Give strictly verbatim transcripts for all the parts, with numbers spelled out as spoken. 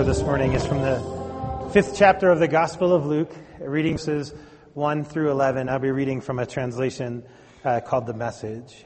for this morning is from the fifth chapter of the Gospel of Luke, reading verses one through eleven. I'll be reading from a translation uh, called The Message.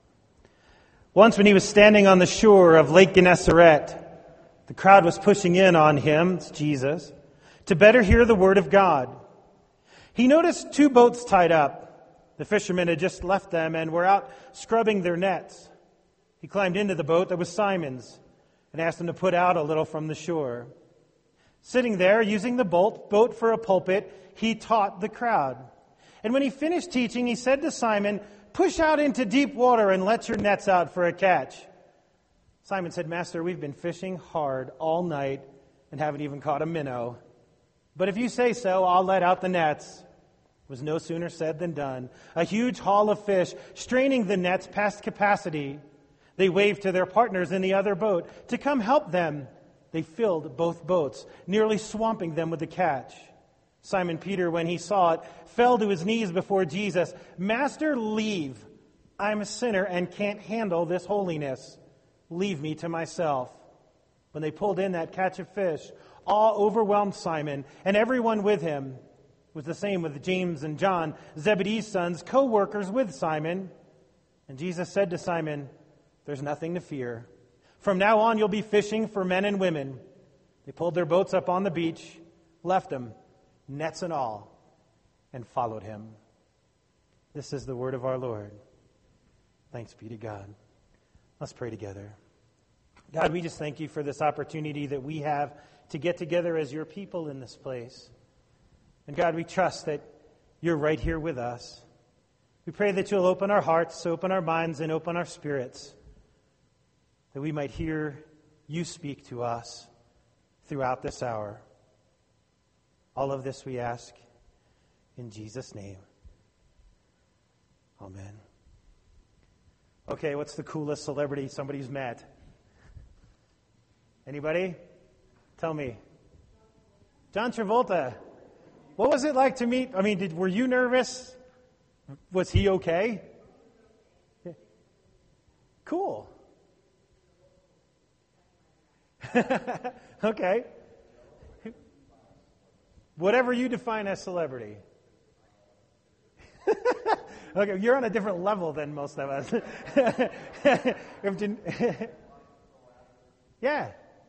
Once when he was standing on the shore of Lake Gennesaret, the crowd was pushing in on him, it's Jesus, to better hear the word of God. He noticed two boats tied up. The fishermen had just left them and were out scrubbing their nets. He climbed into the boat that was Simon's and asked him to put out a little from the shore. Sitting there, using the boat, boat for a pulpit, he taught the crowd. And when he finished teaching, he said to Simon, "Push out into deep water and let your nets out for a catch." Simon said, "Master, we've been fishing hard all night and haven't even caught a minnow. But if you say so, I'll let out the nets." It was no sooner said than done. A huge haul of fish, straining the nets past capacity. They waved to their partners in the other boat to come help them. They filled both boats, nearly swamping them with the catch. Simon Peter, when he saw it, fell to his knees before Jesus. "Master, leave. I'm a sinner and can't handle this holiness. Leave me to myself." When they pulled in that catch of fish, awe overwhelmed Simon and everyone with him. It was the same with James and John, Zebedee's sons, co-workers with Simon. And Jesus said to Simon, "There's nothing to fear. From now on, you'll be fishing for men and women." They pulled their boats up on the beach, left them, nets and all, and followed him. This is the word of our Lord. Thanks be to God. Let's pray together. God, we just thank you for this opportunity that we have to get together as your people in this place. And God, we trust that you're right here with us. We pray that you'll open our hearts, open our minds, and open our spirits, that we might hear you speak to us throughout this hour. All of this we ask in Jesus' name. Amen. Okay, what's the coolest celebrity somebody's met? Anybody? Tell me. John Travolta. What was it like to meet? I mean, did, were you nervous? Was he okay? Cool. Okay. Whatever you define as celebrity. Okay, you're on a different level than most of us. Yeah.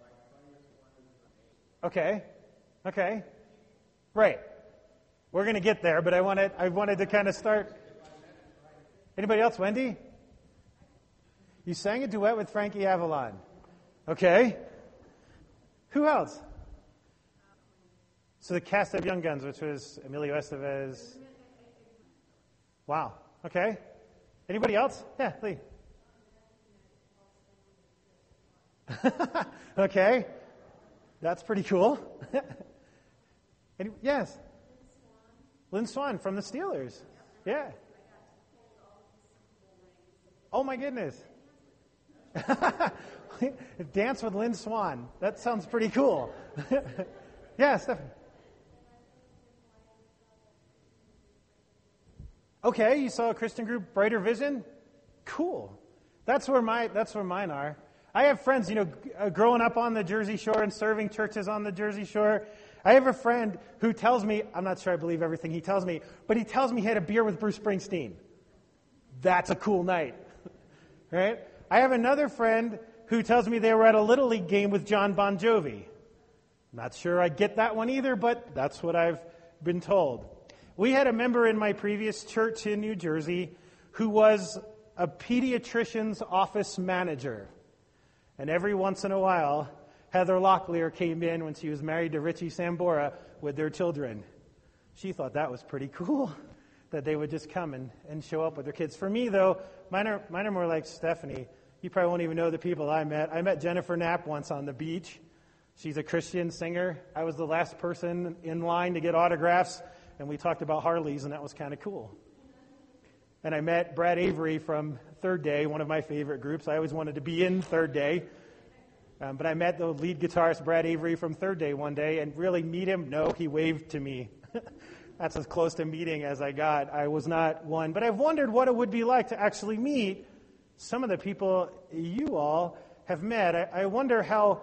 Okay. Okay. Right. We're going to get there, but I wanted I wanted to kind of start. Anybody else? Wendy? You sang a duet with Frankie Avalon. Okay. Who else? So the cast of Young Guns, which was Emilio Estevez. Wow. Okay. Anybody else? Yeah, Lee. Okay. That's pretty cool. Any, yes. Lynn Swan from the Steelers. Yeah. Oh my goodness. Dance with Lynn Swan. That sounds pretty cool. Yeah, Stephanie. Okay, you saw a Christian group, Brighter Vision? Cool. That's where my that's where mine are. I have friends, you know, uh, growing up on the Jersey Shore and serving churches on the Jersey Shore. I have a friend who tells me, I'm not sure I believe everything he tells me, but he tells me he had a beer with Bruce Springsteen. That's a cool night. Right? I have another friend who tells me they were at a Little League game with John Bon Jovi. Not sure I get that one either, but that's what I've been told. We had a member in my previous church in New Jersey who was a pediatrician's office manager. And every once in a while, Heather Locklear came in when she was married to Richie Sambora with their children. She thought that was pretty cool, that they would just come and, and show up with their kids. For me, though, mine are, mine are more like Stephanie. You probably won't even know the people I met. I met Jennifer Knapp once on the beach. She's a Christian singer. I was the last person in line to get autographs, and we talked about Harleys, and that was kind of cool. And I met Brad Avery from Third Day, one of my favorite groups. I always wanted to be in Third Day. Um, but I met the lead guitarist, Brad Avery, from Third Day one day, and really meet him? No, he waved to me. That's as close to meeting as I got. I was not one. But I've wondered what it would be like to actually meet some of the people you all have met. I, I wonder how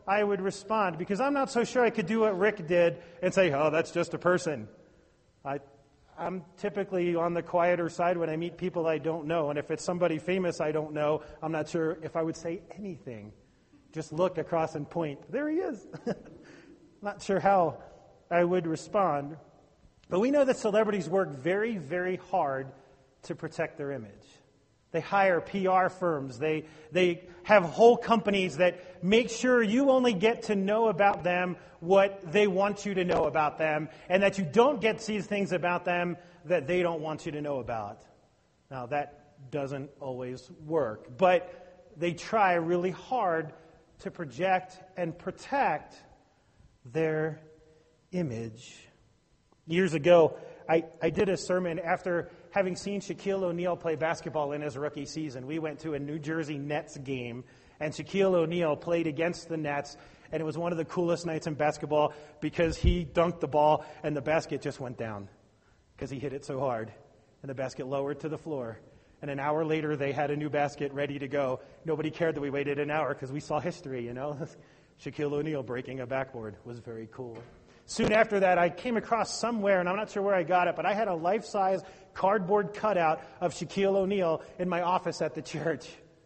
I would respond, because I'm not so sure I could do what Rick did and say, oh, that's just a person. I, I'm typically on the quieter side when I meet people I don't know, and if it's somebody famous I don't know, I'm not sure if I would say anything. Just look across and point. There he is. Not sure how I would respond. But we know that celebrities work very, very hard to protect their image. They hire P R firms. They they have whole companies that make sure you only get to know about them what they want you to know about them, and that you don't get to see things about them that they don't want you to know about. Now, that doesn't always work, but they try really hard to project and protect their image. Years ago, I, I did a sermon after having seen Shaquille O'Neal play basketball in his rookie season. We went to a New Jersey Nets game, and Shaquille O'Neal played against the Nets, and it was one of the coolest nights in basketball because he dunked the ball, and the basket just went down because he hit it so hard, and the basket lowered to the floor. And an hour later, they had a new basket ready to go. Nobody cared that we waited an hour because we saw history, you know. Shaquille O'Neal breaking a backboard was very cool. Soon after that, I came across somewhere, and I'm not sure where I got it, but I had a life-size cardboard cutout of Shaquille O'Neal in my office at the church.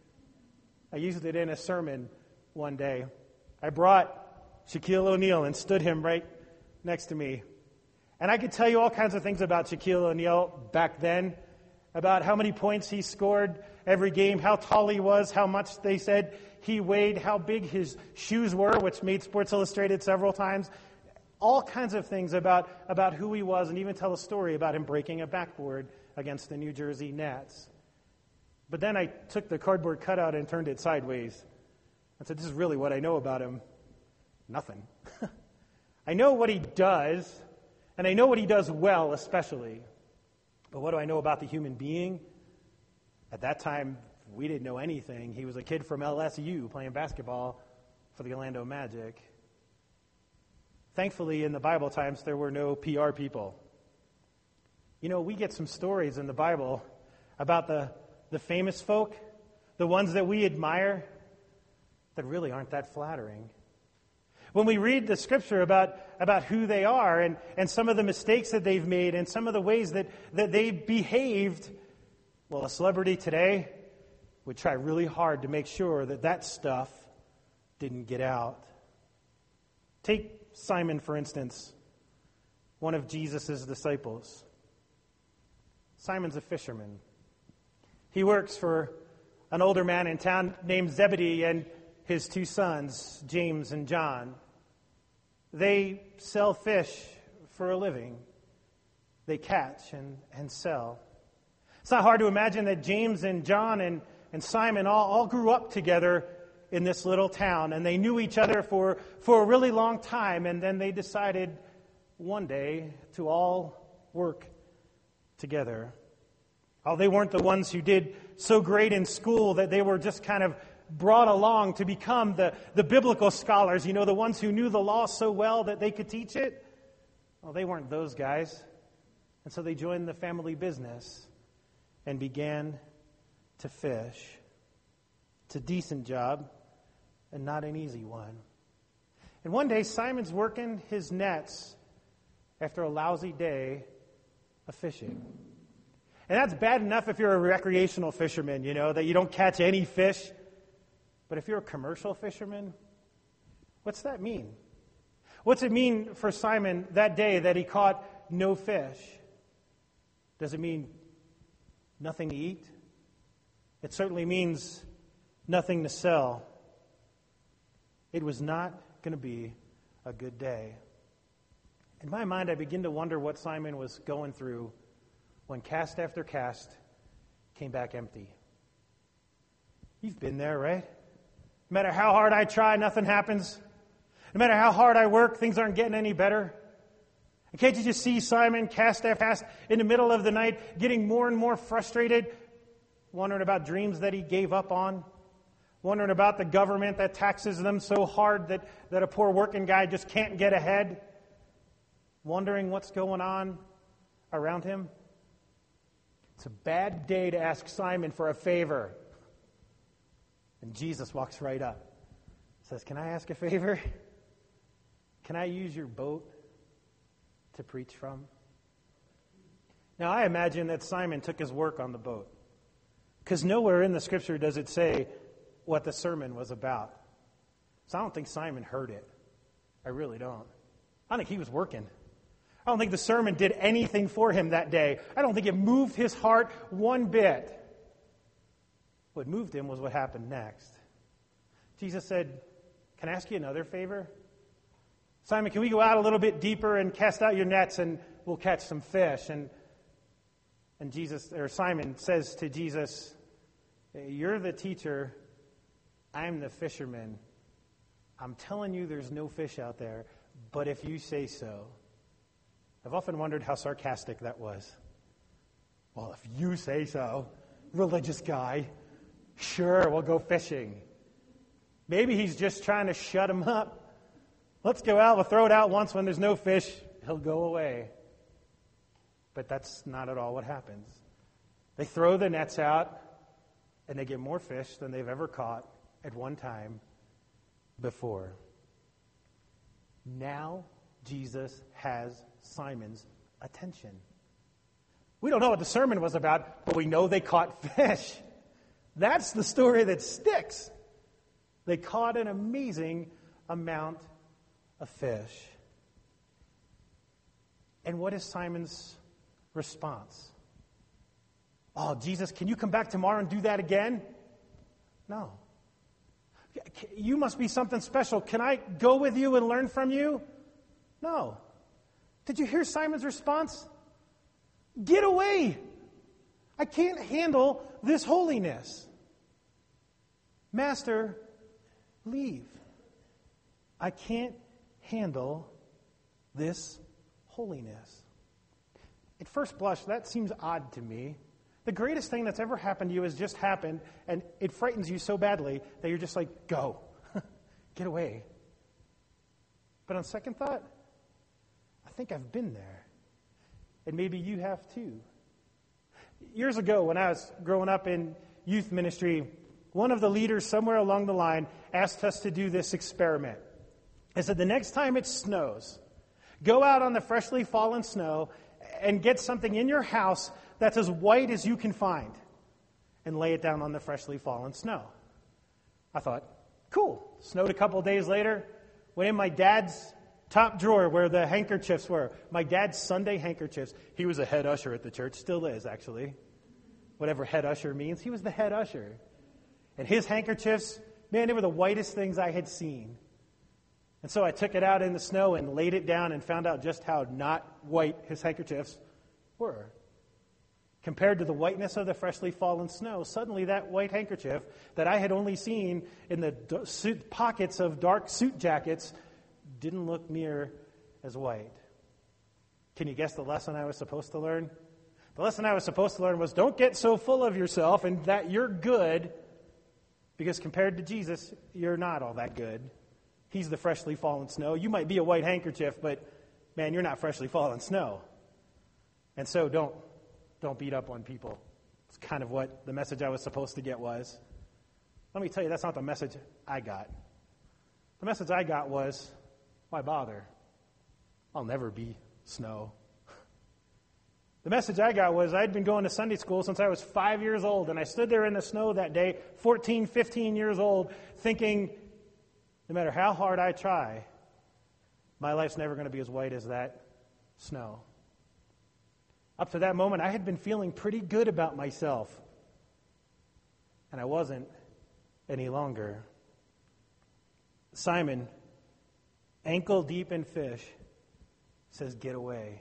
I used it in a sermon one day. I brought Shaquille O'Neal and stood him right next to me. And I could tell you all kinds of things about Shaquille O'Neal back then, about how many points he scored every game, how tall he was, how much they said he weighed, how big his shoes were, which made Sports Illustrated several times. All kinds of things about, about who he was, and even tell a story about him breaking a backboard against the New Jersey Nets. But then I took the cardboard cutout and turned it sideways. I said, this is really what I know about him. Nothing. I know what he does, and I know what he does well, especially. But what do I know about the human being? At that time, we didn't know anything. He was a kid from L S U playing basketball for the Orlando Magic. Thankfully, in the Bible times, there were no P R people. You know, we get some stories in the Bible about the, the famous folk, the ones that we admire, that really aren't that flattering. When we read the scripture about, about who they are and, and some of the mistakes that they've made and some of the ways that, that they behaved, well, a celebrity today would try really hard to make sure that that stuff didn't get out. Take Simon, for instance, one of Jesus' disciples. Simon's a fisherman. He works for an older man in town named Zebedee and his two sons, James and John. They sell fish for a living. They catch and, and sell. It's not hard to imagine that James and John and, and Simon all, all grew up together in this little town, and they knew each other for, for a really long time, and then they decided one day to all work together. Oh, they weren't the ones who did so great in school that they were just kind of brought along to become the, the biblical scholars, you know, the ones who knew the law so well that they could teach it. Well, they weren't those guys. And so they joined the family business and began to fish. It's a decent job and not an easy one. And one day, Simon's working his nets after a lousy day of fishing. And that's bad enough if you're a recreational fisherman, you know, that you don't catch any fish. But if you're a commercial fisherman, what's that mean? What's it mean for Simon that day that he caught no fish? Does it mean nothing to eat? It certainly means nothing to sell. It was not going to be a good day. In my mind, I begin to wonder what Simon was going through when cast after cast came back empty. You've been there, right? No matter how hard I try, nothing happens. No matter how hard I work, things aren't getting any better. And can't you just see Simon cast after cast in the middle of the night, getting more and more frustrated, wondering about dreams that he gave up on, wondering about the government that taxes them so hard that, that a poor working guy just can't get ahead, wondering what's going on around him? It's a bad day to ask Simon for a favor. And Jesus walks right up. says, can I ask a favor? Can I use your boat to preach from? Now, I imagine that Simon took his work on the boat, because nowhere in the scripture does it say what the sermon was about. So I don't think Simon heard it. I really don't. I think he was working. I don't think the sermon did anything for him that day. I don't think it moved his heart one bit. What moved him was what happened next. Jesus said, can I ask you another favor? Simon, can we go out a little bit deeper and cast out your nets and we'll catch some fish? And and Jesus, or Simon says to Jesus, you're the teacher, I'm the fisherman. I'm telling you there's no fish out there, but if you say so. I've often wondered how sarcastic that was. Well, if you say so, religious guy, sure, we'll go fishing. Maybe he's just trying to shut him up. Let's go out, we'll throw it out once. When there's no fish, he'll go away. But that's not at all what happens. They throw the nets out, and they get more fish than they've ever caught at one time before. Now Jesus has Simon's attention. We don't know what the sermon was about, but we know they caught fish. That's the story that sticks. They caught an amazing amount of fish. And what is Simon's response? Oh, Jesus, can you come back tomorrow and do that again? No. You must be something special. Can I go with you and learn from you? No. Did you hear Simon's response? Get away. I can't handle this holiness. Master, leave. I can't handle this holiness. At first blush, that seems odd to me. The greatest thing that's ever happened to you has just happened, and it frightens you so badly that you're just like, go. Get away. But on second thought, I think I've been there. And maybe you have too. Years ago, when I was growing up in youth ministry, one of the leaders somewhere along the line asked us to do this experiment. He said, the next time it snows, go out on the freshly fallen snow and get something in your house that's as white as you can find and lay it down on the freshly fallen snow. I thought, cool. Snowed a couple days later, went in my dad's top drawer where the handkerchiefs were. My dad's Sunday handkerchiefs. He was a head usher at the church, still is actually. Whatever head usher means, he was the head usher. And his handkerchiefs, man, they were the whitest things I had seen. And so I took it out in the snow and laid it down and found out just how not white his handkerchiefs were. Compared to the whiteness of the freshly fallen snow, suddenly that white handkerchief that I had only seen in the d- suit pockets of dark suit jackets didn't look near as white. Can you guess the lesson I was supposed to learn? The lesson I was supposed to learn was don't get so full of yourself and that you're good, because compared to Jesus, you're not all that good. He's the freshly fallen snow. You might be a white handkerchief, but man, you're not freshly fallen snow. And so don't don't beat up on people. It's kind of what the message I was supposed to get was. Let me tell you, that's not the message I got. The message I got was, why bother? I'll never be snow. The message I got was I'd been going to Sunday school since I was five years old, and I stood there in the snow that day, fourteen, fifteen years old, thinking, no matter how hard I try, my life's never going to be as white as that snow. Up to that moment, I had been feeling pretty good about myself, and I wasn't any longer. Simon, ankle deep in fish, says, get away.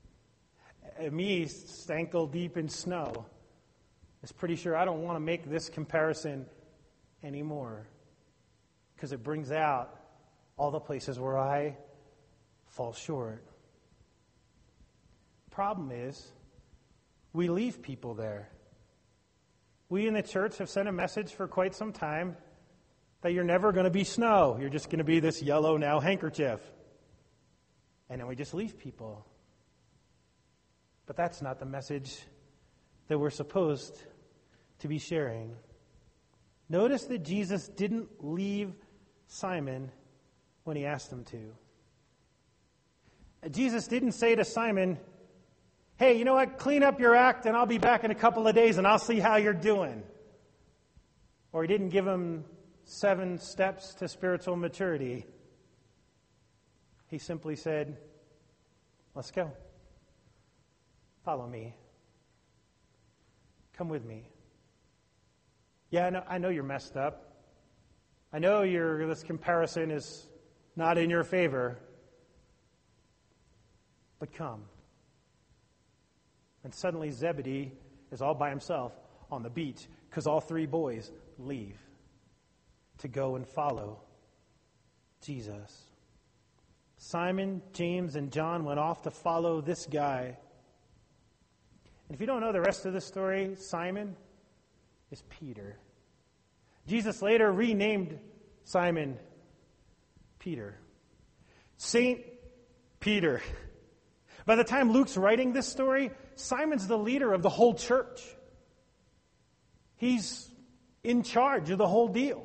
Me, ankle deep in snow, is pretty sure I don't want to make this comparison anymore, because it brings out all the places where I fall short. Problem is, we leave people there. We in the church have sent a message for quite some time that you're never going to be snow. You're just going to be this yellow now handkerchief. And then we just leave people. But that's not the message that we're supposed to be sharing. Notice that Jesus didn't leave Simon when he asked him to. Jesus didn't say to Simon, hey, you know what, clean up your act and I'll be back in a couple of days and I'll see how you're doing. Or he didn't give him seven steps to spiritual maturity. He simply said, let's go. Follow me. Come with me. Yeah, I know, I know you're messed up. I know your this comparison is not in your favor. But come. And suddenly Zebedee is all by himself on the beach because all three boys leave to go and follow Jesus. Simon, James, and John went off to follow this guy. And if you don't know the rest of the story, Simon is Peter. Jesus later renamed Simon Peter. Saint Peter. By the time Luke's writing this story, Simon's the leader of the whole church. He's in charge of the whole deal.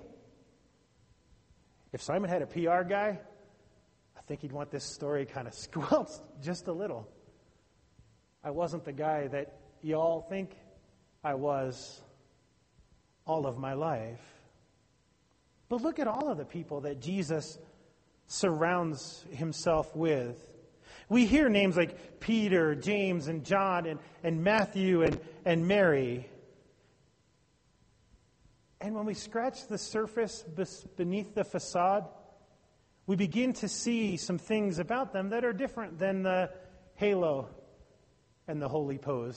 If Simon had a P R guy, I think he'd want this story kind of squelched just a little. I wasn't the guy that y'all think I was all of my life. But look at all of the people that Jesus surrounds himself with. We hear names like Peter, James, and John, and, and Matthew, and, and Mary. And when we scratch the surface beneath the facade, we begin to see some things about them that are different than the halo and the holy pose.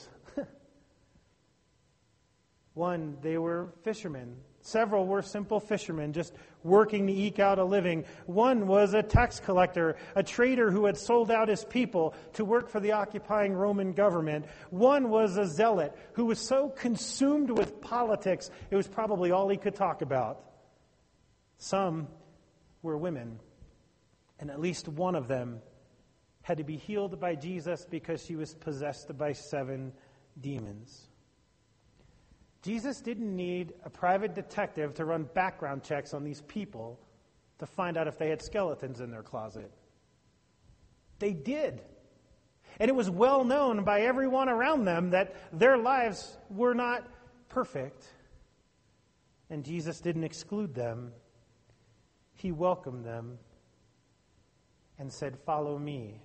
One, they were fishermen. Several were simple fishermen, just working to eke out a living. One was a tax collector, a trader who had sold out his people to work for the occupying Roman government. One was a zealot who was so consumed with politics, it was probably all he could talk about. Some were women, and at least one of them had to be healed by Jesus because she was possessed by seven demons. Jesus didn't need a private detective to run background checks on these people to find out if they had skeletons in their closet. They did. And it was well known by everyone around them that their lives were not perfect. And Jesus didn't exclude them. He welcomed them and said, "Follow me."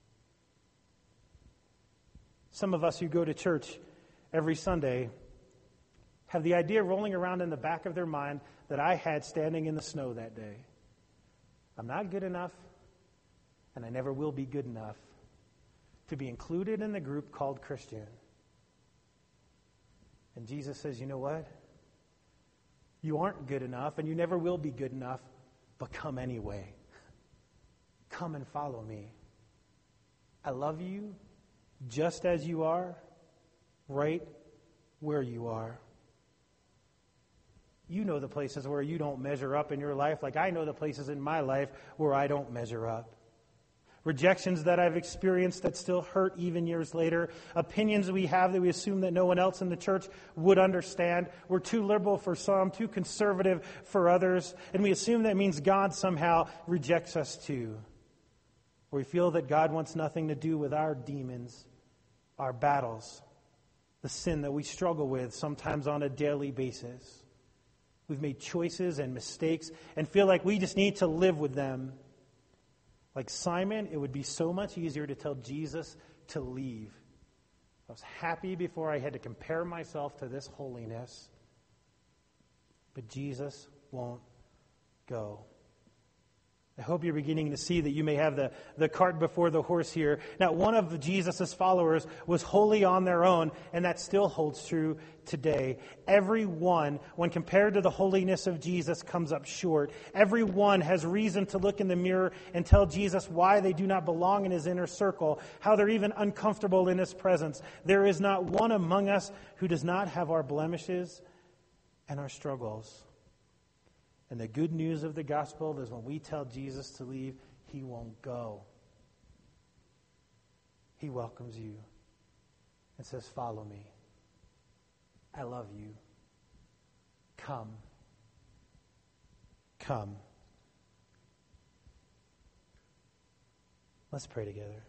Some of us who go to church every Sunday have the idea rolling around in the back of their mind that I had standing in the snow that day. I'm not good enough, and I never will be good enough to be included in the group called Christian. And Jesus says, you know what? You aren't good enough, and you never will be good enough, but come anyway. Come and follow me. I love you just as you are, right where you are. You know the places where you don't measure up in your life, like I know the places in my life where I don't measure up. Rejections that I've experienced that still hurt even years later. Opinions we have that we assume that no one else in the church would understand. We're too liberal for some, too conservative for others. And we assume that means God somehow rejects us too. Or we feel that God wants nothing to do with our demons, our battles, the sin that we struggle with sometimes on a daily basis. We've made choices and mistakes and feel like we just need to live with them. Like Simon, it would be so much easier to tell Jesus to leave. I was happy before I had to compare myself to this holiness. But Jesus won't go. I hope you're beginning to see that you may have the, the cart before the horse here. Now, one of Jesus' followers was wholly on their own, and that still holds true today. Everyone, when compared to the holiness of Jesus, comes up short. Everyone has reason to look in the mirror and tell Jesus why they do not belong in his inner circle, how they're even uncomfortable in his presence. There is not one among us who does not have our blemishes and our struggles. And the good news of the gospel is when we tell Jesus to leave, he won't go. He welcomes you and says, follow me. I love you. Come. Come. Let's pray together.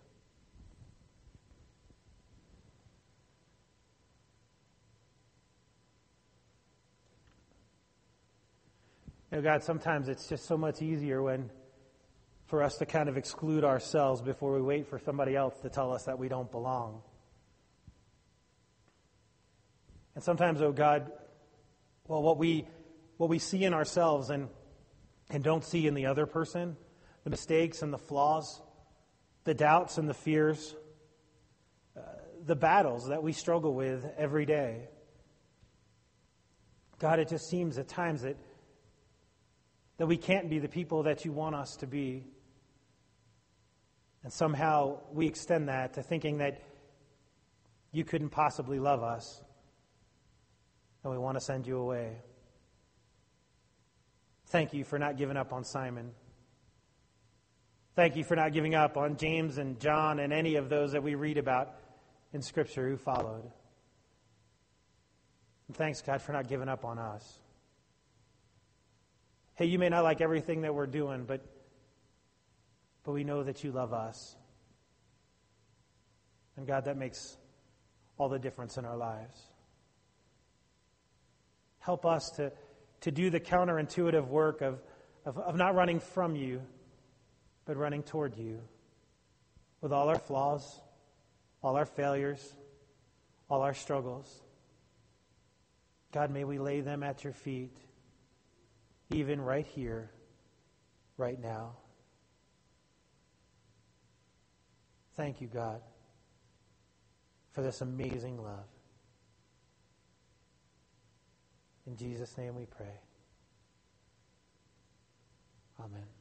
You know, God, sometimes it's just so much easier when for us to kind of exclude ourselves before we wait for somebody else to tell us that we don't belong. And sometimes, oh God, well, what we what we see in ourselves and and don't see in the other person, the mistakes and the flaws, the doubts and the fears, uh, the battles that we struggle with every day. God, it just seems at times that that we can't be the people that you want us to be. And somehow we extend that to thinking that you couldn't possibly love us. And we want to send you away. Thank you for not giving up on Simon. Thank you for not giving up on James and John and any of those that we read about in Scripture who followed. And thanks, God, for not giving up on us. Hey, you may not like everything that we're doing, but, but we know that you love us. And God, that makes all the difference in our lives. Help us to, to do the counterintuitive work of, of, of not running from you, but running toward you with all our flaws, all our failures, all our struggles. God, may we lay them at your feet, even right here, right now. Thank you, God, for this amazing love. In Jesus' name we pray. Amen.